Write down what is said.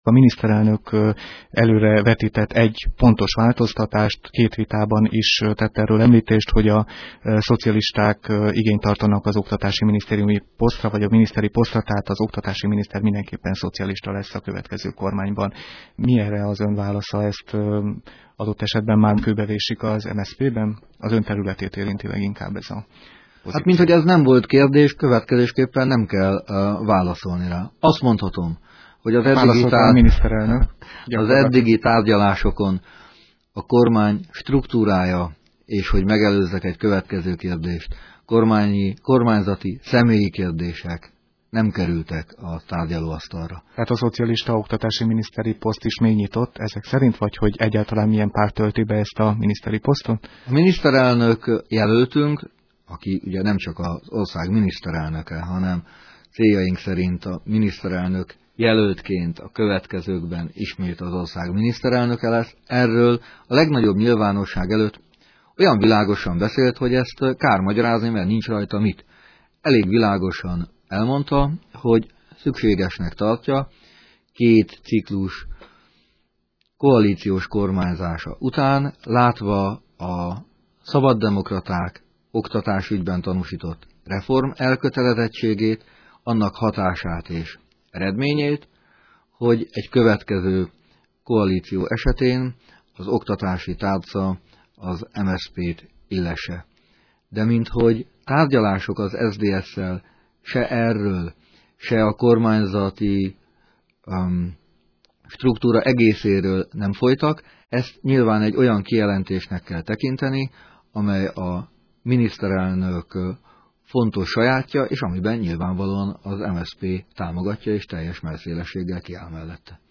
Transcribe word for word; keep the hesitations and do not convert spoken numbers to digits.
A miniszterelnök előre vetített egy pontos változtatást, két vitában is tett erről említést, hogy a szocialisták igényt tartanak az oktatási minisztériumi posztra, vagy a miniszteri posztra, tehát az oktatási miniszter mindenképpen szocialista lesz a következő kormányban. Mi erre az ön válasza? Ezt adott esetben már kőbevésik az em es zé pé-ben? Az ön területét érinti leginkább ez a pozíció. Hát mint hogy ez nem volt kérdés, következésképpen nem kell uh, válaszolni rá. Azt mondhatom, hogy az eddigi, tár... az eddigi tárgyalásokon a kormány struktúrája, és hogy megelőzzek egy következő kérdést, kormányi, kormányzati személyi kérdések nem kerültek a tárgyalóasztalra. Tehát a szocialista oktatási miniszteri poszt is még nyitott ezek szerint, vagy hogy egyáltalán milyen párt tölti be ezt a miniszteri posztot? A miniszterelnök jelöltünk, aki ugye nem csak az ország miniszterelnöke, hanem céljaink szerint a miniszterelnök jelöltként a következőkben ismét az ország miniszterelnöke lesz. Erről a legnagyobb nyilvánosság előtt olyan világosan beszélt, hogy ezt kár magyarázni, mert nincs rajta mit. Elég világosan elmondta, hogy szükségesnek tartja két ciklus koalíciós kormányzása után, látva a szabaddemokraták oktatásügyben tanúsított reform elkötelezettségét, annak hatását és eredményét, hogy egy következő koalíció esetén az oktatási tárca az em es zé pét illesse. De minthogy tárgyalások az es zé dé es-szel se erről, se a kormányzati um, struktúra egészéről nem folytak, ezt nyilván egy olyan kijelentésnek kell tekinteni, amely a miniszterelnök fontos sajátja, és amiben nyilvánvalóan az em es zé pé támogatja, és teljes mellszélességgel kiáll mellette.